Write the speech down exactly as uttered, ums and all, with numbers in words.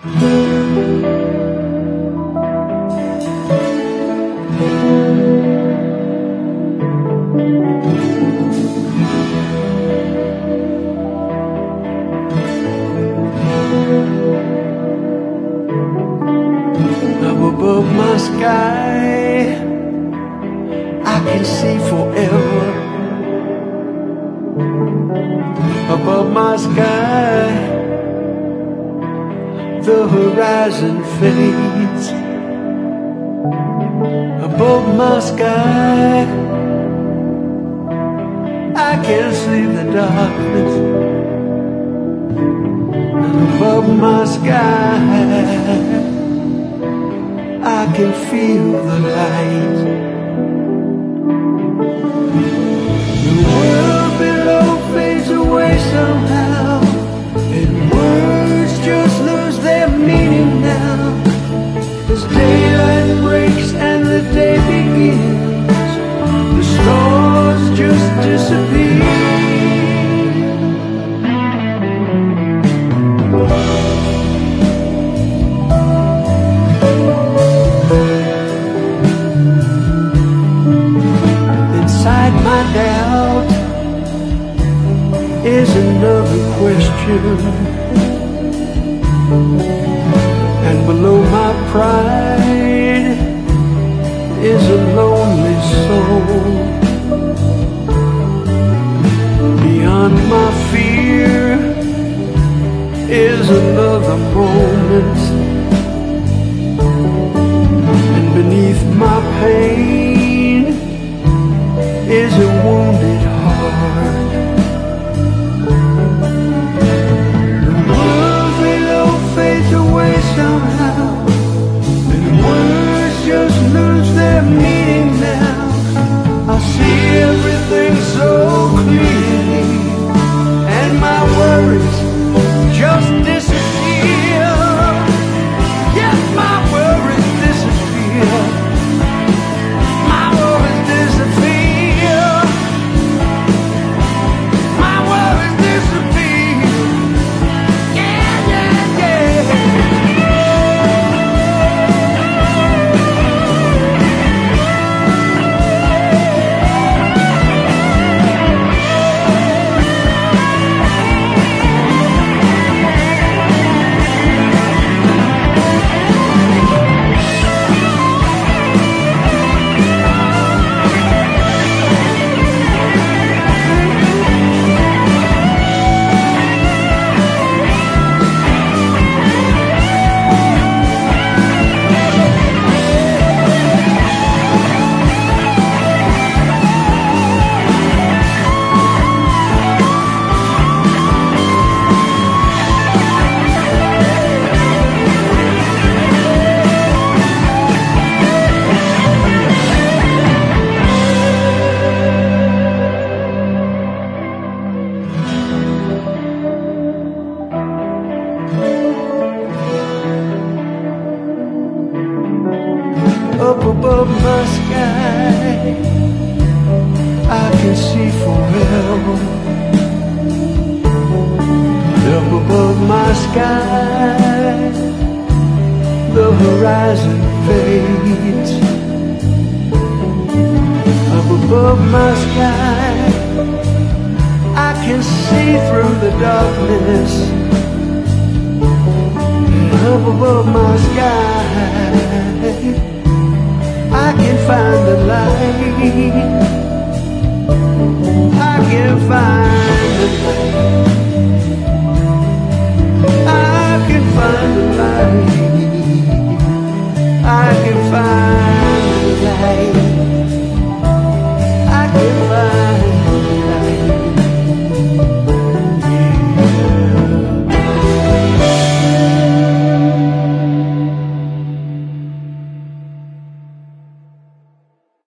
Up above my sky, I can see forever. Above my sky, the horizon fades. Above my sky, I can see the darkness. And above my sky, I can feel the light. The world below fades away somehow, and words just lose their meaning now. As daylight breaks and the day begins, the stars just disappear. Inside my doubt is another question, and below my pride is a lonely soul. Beyond my fear is another moment, and beneath my pain is a wounded heart. The world below fades away somehow, and words just lose their meaning now. I see everything so clearly, and my worries just disappear. Yes, my worries disappear. My worries disappear. My worries disappear. Yeah, yeah, yeah. Up above my sky, I can see forever. Up above my sky, the horizon fades. Up above my sky, I can see through the darkness. And up above my sky, I can find the light.